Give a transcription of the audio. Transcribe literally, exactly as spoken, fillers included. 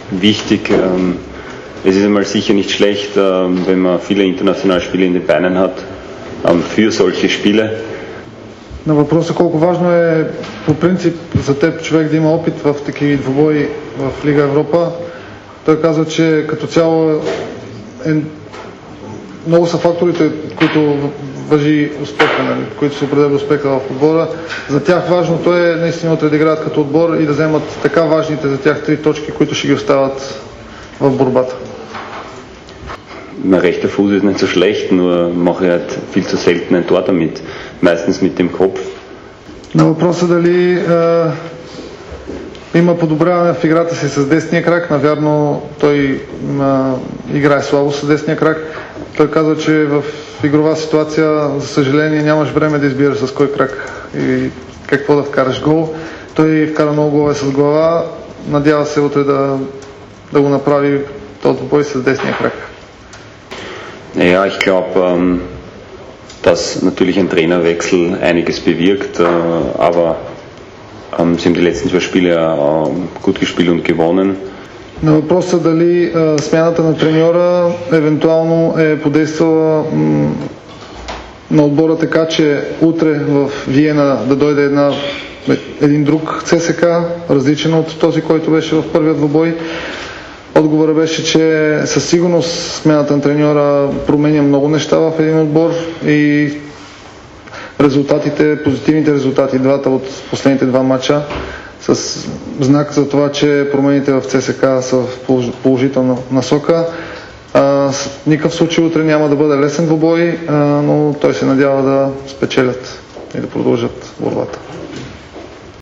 wichtig. Es ist einmal sicher nicht schlecht, wenn man viele internationale Spiele in den Beinen hat, für solche Spiele. На въпроса колко важно е по принцип за теб човек да има опит в такива двубои в Лига Европа, той казва, че като цяло е, много са факторите, които важи успеха, нали, които се определя успеха в отбора. За тях важното е наистина утре да играят като отбор и да вземат така важните за тях три точки, които ще ги остават в борбата. Mein rechter Fuß ist nicht so schlecht, nur mache ich halt viel zu selten ein Tor damit, meistens mit dem Kopf. На въпроса дали е, има подобряване в играта си с десния крак, навярно той е, играе слабо с десния крак. Той казва, че в игрова ситуация, за съжаление, нямаш време да избираш с кой крак и какво да вкараш гол. Той вкара много голове с глава, надява се утре да, да го направи този бой с десния крак. Ja, ich glaube, ähm, dass natürlich ein Trainerwechsel einiges bewirkt, äh, aber ähm, sie haben die letzten zwei Spiele äh, gut gespielt und gewonnen. На въпроса дали е, смяната на треньора евентуално е подействала м, на отбора така, че утре в Виена да дойде една, един друг ЦСК, различен от този, който беше в първия двубой. Отговорът беше, че със сигурност смяната на треньора променя много неща в един отбор и резултатите, позитивните резултати, двата от последните два матча, с знак за това, че промените в ЦСК са в положителна насока. А, в никакъв случай утре няма да бъде лесен двубой, а, но той се надява да спечелят и да продължат борбата.